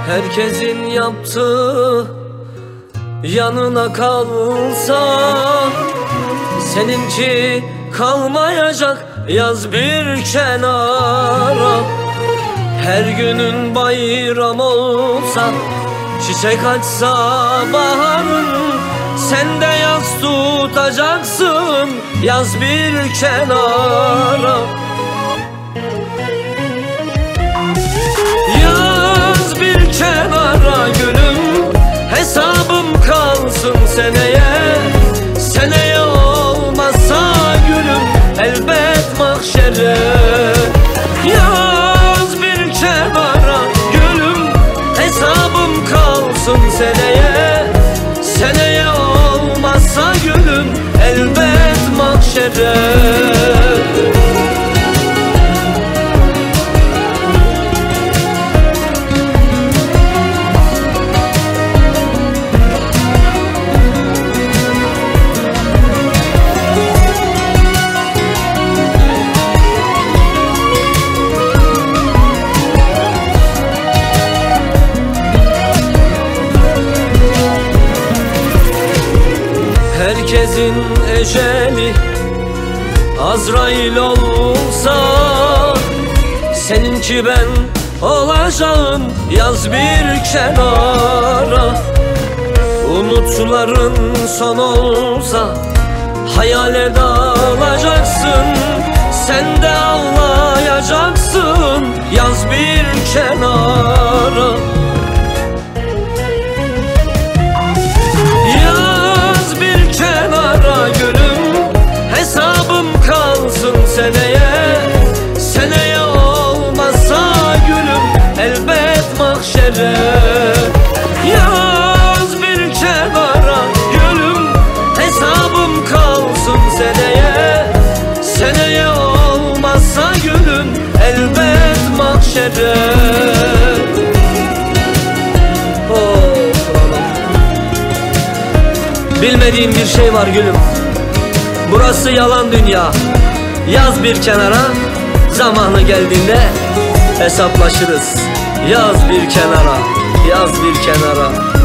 Herkesin yaptığı yanına kalsa, seninki kalmayacak, yaz bir kenara. Her günün bayram olsa, çiçek açsa baharın, sen de yaz tutacaksın, yaz bir kenara. Yaz bir kenara gülüm, hesabım kalsın seneye. Seneye olmazsa gülüm, elbet mahşere. Yaz bir kenara gülüm, hesabım kalsın seneye. Seneye olmazsa gülüm, elbet mahşere. Herkesin eceli Azrail olsa, seninki ben olacağım, yaz bir kenara. Umutların son olsa, hayale dalacaksın, sen de ağlayacaksın, yaz bir kenara. Hesabım kalsın seneye. Seneye olmazsa gülüm, elbet mahşere. Yaz bir kenara gülüm, hesabım kalsın seneye. Seneye olmazsa gülüm, elbet mahşere. Bilmediğim bir şey var gülüm, burası yalan dünya. Yaz bir kenara, zamanı geldiğinde hesaplaşırız. Yaz bir kenara, yaz bir kenara.